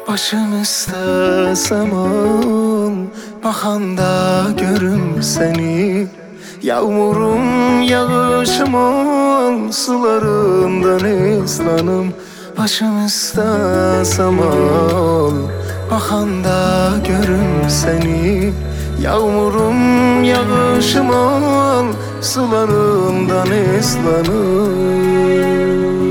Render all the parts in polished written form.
Başım istesem ol, bakanda görüm seni. Yağmurum yağışım ol, sularından ıslanım. Başım istesem ol, bakanda görüm seni. Yağmurum yağışım ol, sularından ıslanım.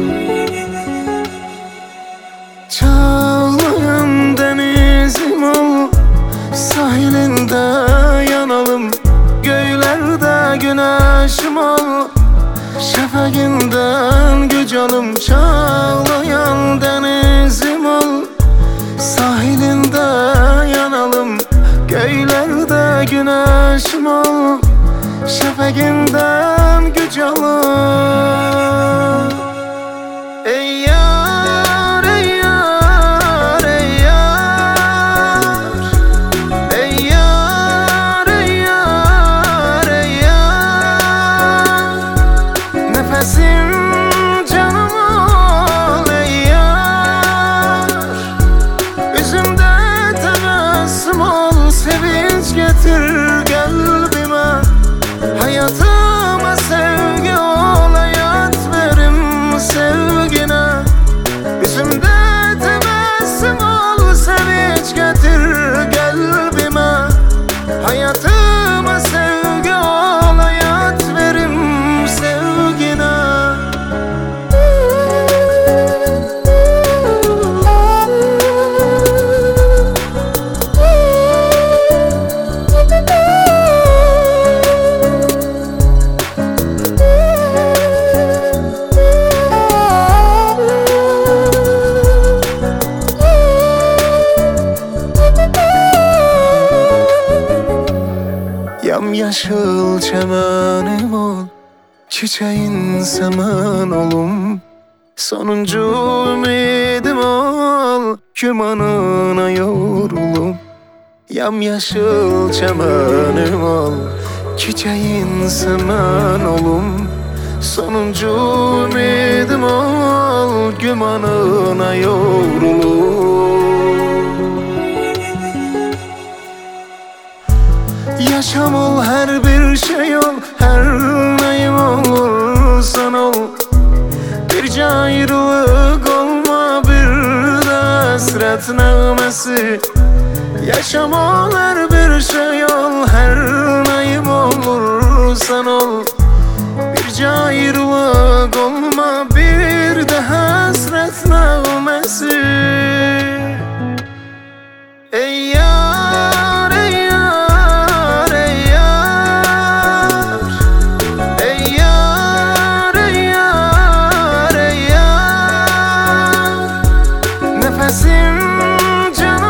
Çağlayan denizim ol, sahilinde yanalım. Göylerde güneşim ol, şefakinden gücalım. Çağlayan denizim ol, sahilinde yanalım. Göylerde güneşim ol, şefakinden gücalım. Ey yar, ey yar, ey yar. Ey yar, ey yar, ey yar. Nefesim canım ol ey yar. Yüzümde tebessüm ol, sevinç getir kalbime. Hayatıma sevgi ol, hayat verim sevgine. Yüzümde tebessüm ol, sevinç getir kalbime. Hayatıma sevgi ol, hayat verim sevgine. Yamyaşıl çemenim ol, çiçeğin semen olum. Sonuncu ümidim ol, kümanına yorulum. Yamyaşıl çemenim ol, çiçeğin semen olum. Sonuncu ümidim ol, gümanına yorulum. Yaşam ol, her bir şey ol, her neyim olursan ol. Bir ayrılık olma, bir de hasret nağmesi. Yaşam ol, her bir şey ol, her neyim olursan ol. Bir ayrılık olma, bir de hasret nağmesi. Ey yar, ey yar, ey yar. Ey yar, ey yar, ey yar. Nefesim canım